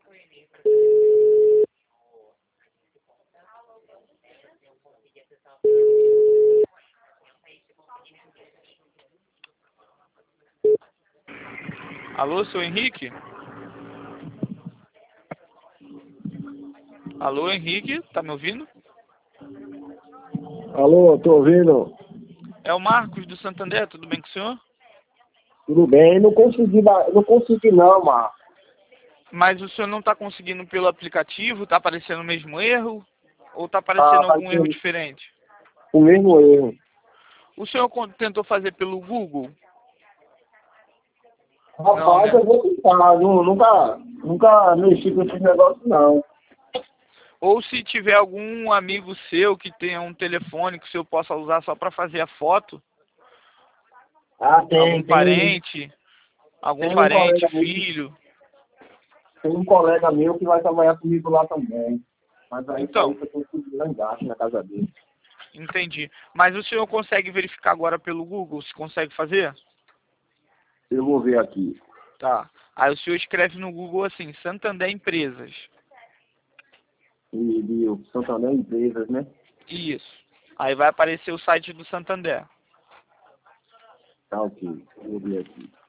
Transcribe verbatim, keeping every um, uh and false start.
Alô, seu Henrique? Alô, Henrique, tá me ouvindo? Alô, tô ouvindo? É o Marcos do Santander, tudo bem com o senhor? Tudo bem? Não consegui, ba- não consegui não, Marcos. Mas o senhor não está conseguindo pelo aplicativo? Está aparecendo o mesmo erro? Ou está Tá aparecendo algum erro fazendo diferente? o mesmo erro. O senhor con- tentou fazer pelo Google? Não, Rapaz, né? eu vou tentar. Não, nunca, nunca mexi com esse negócio, não. Ou se tiver algum amigo seu que tenha um telefone que o senhor possa usar só para fazer a foto, Ah, algum tem, tem, parente, algum tem um parente, colega meu, filho. tem um colega meu que vai trabalhar comigo lá também. Mas aí pra Então, isso eu tenho que ir lá embaixo, na casa dele. entendi. Mas o senhor consegue verificar agora pelo Google? Se consegue fazer? Eu vou ver aqui. Tá. Aí o senhor escreve no Google assim, Santander Empresas. E de o Santander Empresas, né? Isso. Aí vai aparecer o site do Santander. Tá ok. Eu vou ver aqui.